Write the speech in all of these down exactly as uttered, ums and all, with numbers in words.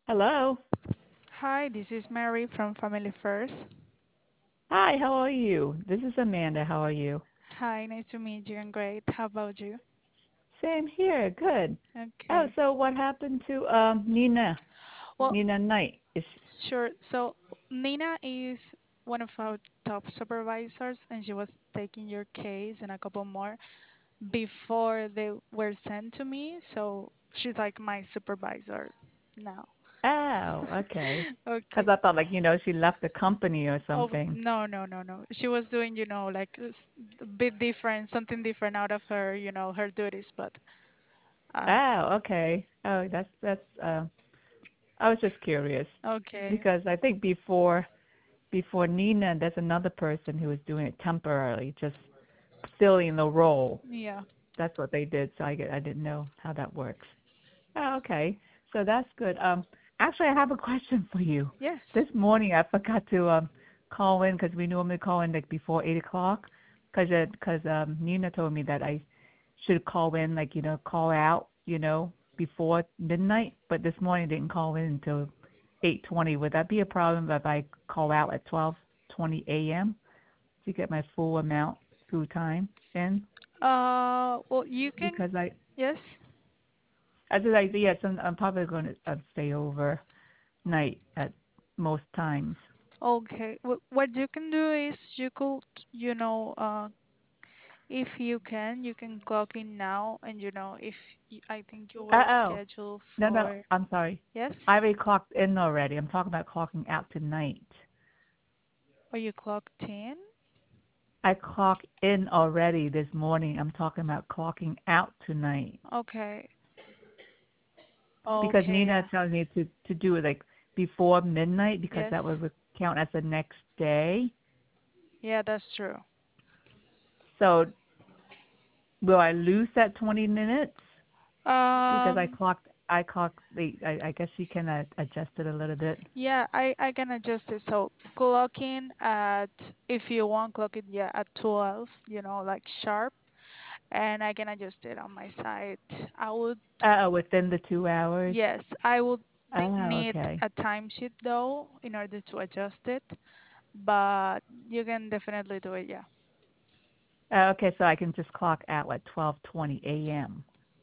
Hello. Hi, this is Mary from Family First. Hi, how are you? This is Amanda. How are you? Hi, nice to meet you and great. How about you? Same here. Good. Oh, Okay. so what happened to um Nina? Well, Nina Knight. Is sure. So, Nina is one of our top supervisors, and she was taking your case and a couple more before they were sent to me. So, she's like my supervisor now. oh, okay. Okay. 'Cause I thought like, you know, she left the company or Oh, something. no, no, no, no. She was doing, you know, like s- a bit different, something different out of her, you know, her duties, but uh, Oh, okay. Oh, that's that's uh I was just curious okay. because I think before before Nina, there's another person who was doing it temporarily, just filling the role. Yeah. That's what they did, so I get I didn't know how that works. Oh, okay. So that's good. Um, actually, I have a question for you. This Yes. morning, I forgot to um call in because we normally call in like before eight o'clock. Because because um Nina told me that I should call in, like, you know, call out, you know, before midnight. But this morning, I didn't call in until eight twenty. Would that be a problem if I call out at twelve twenty a m to get my full amount, full time in? Uh, well, you can, Because I yes. I just like yes, I'm, I'm probably going to uh, stay over night at most times. Okay. Wh- What you can do is you could, you know, uh, if you can, you can clock in now, and you know, if y I think you Uh, were oh, scheduled no, no, for, I'm sorry. yes, I already clocked in already. I'm talking about clocking out tonight. or you clocked in. I clocked in already this morning. I'm talking about clocking out tonight Okay. because Okay. Nina Yeah. tells me to to do it like before midnight because that Yes. would count as the next day. Yeah, that's true. So will I lose that twenty minutes because I Um, clocked I clocked the I, I guess you can uh, adjust it a little bit. yeah, I I can adjust it. So clock in at if you want clock it, yeah, at twelve, you know, like sharp, and I can adjust it on my side. I would, Uh, within the two hours. yes, I would think Oh, need okay. a timesheet though in order to adjust it, but you can definitely do it, yeah. Uh, okay, so I can just clock out at twelve twenty a m.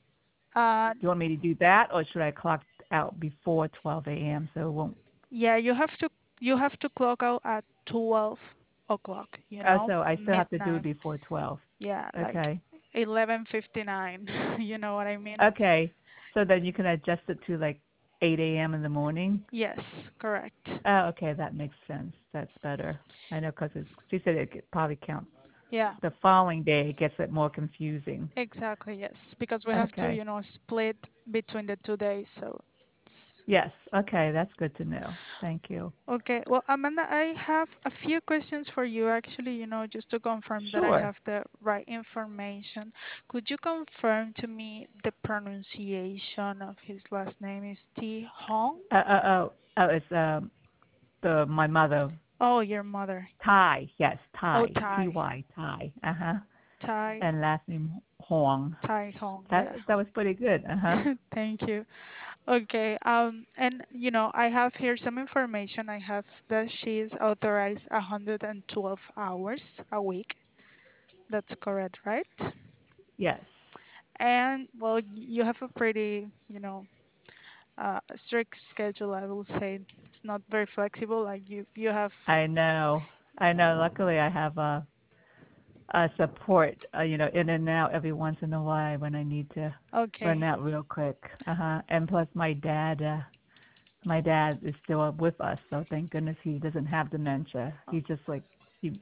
Uh, Do you want me to do that, or should I clock out before twelve a m so it won't? yeah, you have to you have to clock out at twelve o'clock, you Oh, know, so I still have to do it midnight. before twelve. Yeah, like Okay. eleven fifty-nine. You know what I mean? Okay. So then you can adjust it to like eight a m in the morning. Yes, correct. Oh, okay, that makes sense. That's better. I know because she said it could probably count Yeah, the following day. It gets it more confusing. exactly, yes. Because we have to, Okay. you know, split between the two days, so it's Yes. Okay, that's good to know. Thank you. okay. Well, Amanda, I have a few questions for you actually, you know, just to confirm that I Sure. have the right information. Could you confirm to me the pronunciation of his last name is T Hong? Uh, uh, oh, oh, it's um the my mother, Oh, your mother. Ty. Yes, Oh, Ty. T Tai. Y Ty. Uh huh. Tai. And last name Huang. Tai Hong, yeah. That that was pretty good. Uh huh. Thank you. Okay, um, and you know, I have here some information. I have that she's authorized one hundred twelve hours a week. That's correct, right? Yes. And well, you have a pretty, you know, uh, strict schedule. I will say it's not very flexible. Like you, you have. I know. I know. Luckily, I have a a support. Uh, you know, in and out every once in a while when I need to run Okay, out real quick. Uh huh. And plus, my dad. Uh, my dad is still with us, so thank goodness he doesn't have dementia. He just like he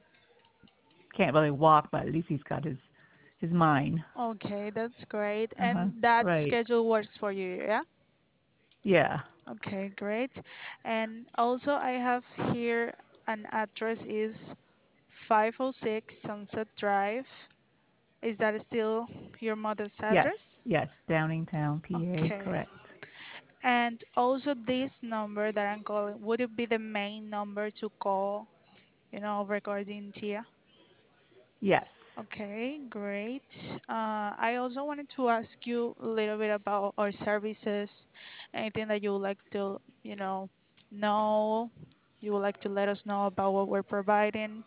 can't really walk, but at least he's got his his mind. okay, that's great. Uh huh. And that Right. schedule works for you, yeah? Yeah. Okay, great. And also, I have here an address is five oh six Sunset Drive. Is that still your mother's Yes. address? Yes. Downingtown, P A. Okay. Correct. And also this number that I'm calling, would it be the main number to call, you know, regarding Tia? Yes. Okay, great. Uh, I also wanted to ask you a little bit about our services, anything that you would like to you know, know. You would like to let us know about what we're providing.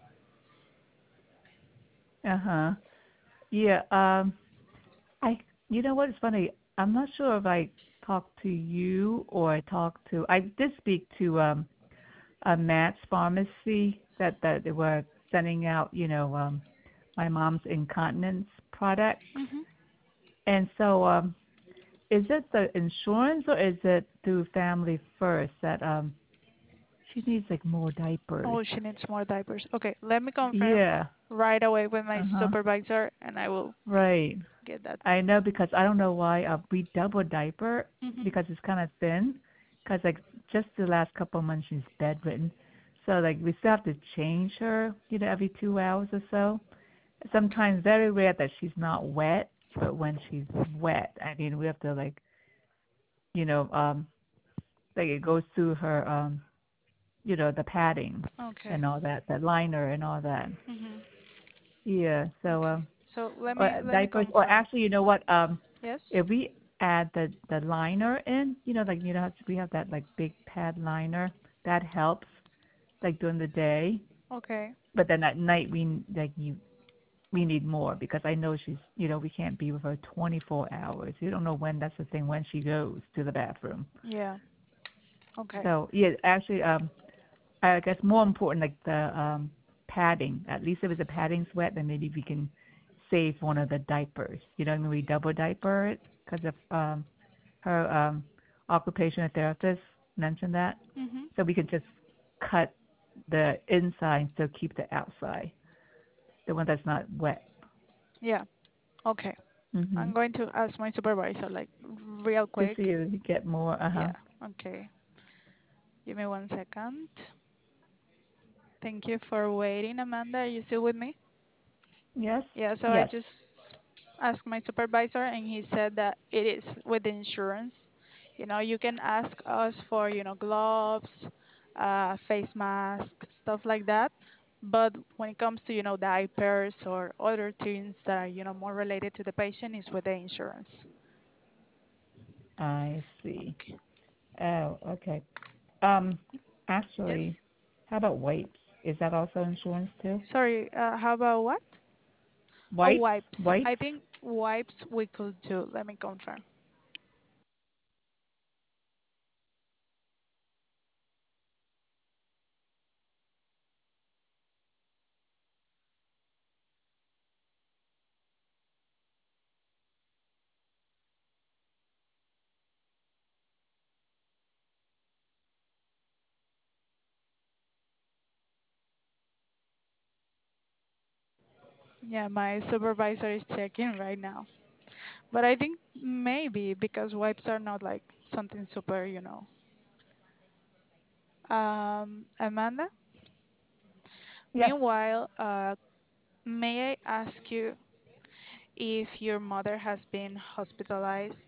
Uh huh. Yeah. Um. I. You know what? It's funny. I'm not sure if I talked to you or I talked to. I did speak to um a Matt's pharmacy that that they were sending out. You know, um, my mom's incontinence products, Hmm. and so um, is it the insurance or is it through Family First that um she needs like more diapers? Oh, she needs more diapers. Okay, let me confirm Yeah. right away with my Uh huh. supervisor, and I will Right. get that. I know because I don't know why uh, we double diaper Hmm. because it's kind of thin. Because like just the last couple of months she's bedridden, so like we still have to change her, you know, every two hours or so. Sometimes very rare that she's not wet, but when she's wet, I mean we have to like, you know, um, like it goes through her, um, you know, the padding Okay. and all that, the liner and all that. Hmm. Yeah. So Okay. um, So let me or let me diapers, or confirm. actually, you know what? Um, Yes. if we add the the liner in, you know, like you know, how we have that like big pad liner that helps like during the day, Okay. but then at night we like you we need more because I know she's you know we can't be with her twenty-four hours. You don't know when that's the thing when she goes to the bathroom. Yeah. Okay. So yeah, actually, um, I guess more important like the um padding. At least if it's a padding's wet, then maybe we can save one of the diapers. You know, what I mean, we double diaper it because of um her um occupational therapist mentioned that. Hmm. So we could just cut the inside so keep the outside, the one that's not wet. Yeah. Okay. I'm Mhm. going to ask my supervisor like real To see quick. if we get more. Uh huh. Yeah. Okay. Give me one second. Thank you for waiting, Amanda. Are you still with me? Yes. Yeah, so I Yes. just asked my supervisor and he said that it is with insurance. You know, you can ask us for, you know, gloves, uh, face mask, stuff like that. But when it comes to, you know, diapers or other things that are, you know, more related to the patient is with the insurance. I see. Okay. Oh, okay. Um, actually, Yes. how about wipes? Is that also insurance too? Sorry, uh, how about what? Oh, Wipes? wipes. Wipes? I think wipes we could do. Let me confirm. Yeah, my supervisor is checking right now. But I think maybe because wipes are not like something super, you know. Um, Amanda, Yes. meanwhile, uh, may I ask you if your mother has been hospitalized?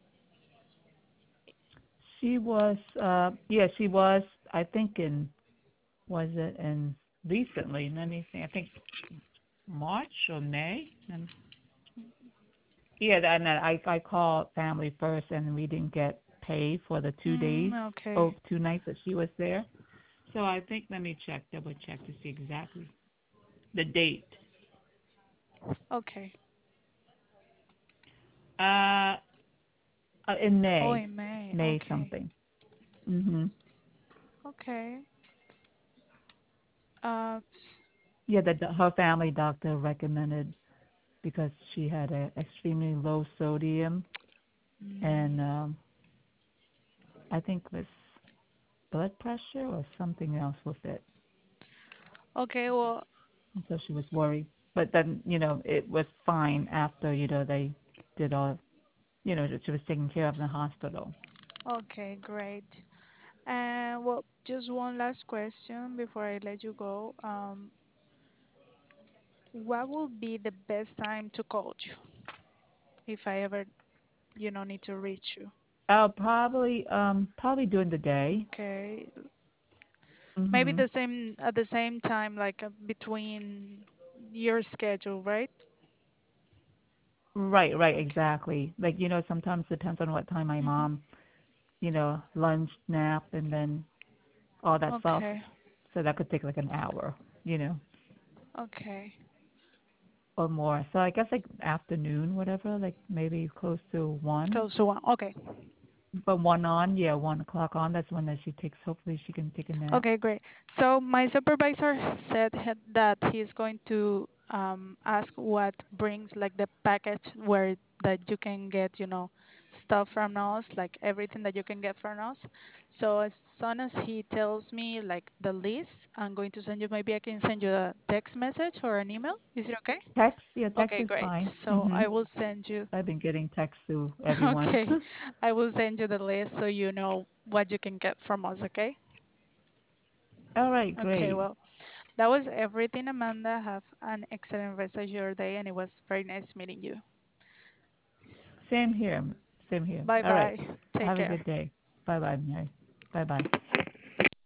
She was, uh, yeah, she was, I think in, was it in recently, let me think, I think March or May? And yeah, and then I, I called family first and we didn't get paid for the two days, Mm, okay, oh, two nights that she was there. So I think, let me check, double check to see exactly the date. okay. Uh, uh in Oh, May, in May. May Okay, something. Mhm. okay. Uh, s- Yeah, the her family doctor recommended because she had a extremely low sodium and mm, um I think it was blood pressure or something else with it. okay, well, And so she was worried. But then, you know, it was fine after, you know, they did all, you know, she was taken care of in the hospital. okay, great. And well, just one last question before I let you go. Um, what would be the best time to call you if I ever, you know, need to reach you? Oh, probably, um, probably during the day. Okay, maybe Mhm. the same at the same time, like uh, between your schedule, right? Right, right, Okay. exactly. Like, you know, sometimes depends on what time my Hmm. mom you know, lunch, nap, and then all that stuff. Okay. So that could take like an hour, you know, Okay. or more. So I guess like afternoon, whatever, like maybe close to one. Close to one. Okay. But one on, yeah, one o'clock on. That's when that she takes. Hopefully, she can take a nap. Okay, great. So my supervisor said he- that he's going to um, ask what brings like the package where that you can get, you know, stuff from us, like everything that you can get from us. So as soon as he tells me like the list, I'm going to send you. Maybe I can send you a text message or an email. Is it okay? Text, yeah, text Okay, is great. fine. So Mhm. I will send you. I've been getting texts to everyone. Okay, I will send you the list so you know what you can get from us. Okay. All right, Okay. great. Well. That was everything, Amanda. Have an excellent rest of your day, and it was very nice meeting you. Same here. Same here. Bye All right. bye. Take Have a care. good day. Bye bye, Mary. Bye bye.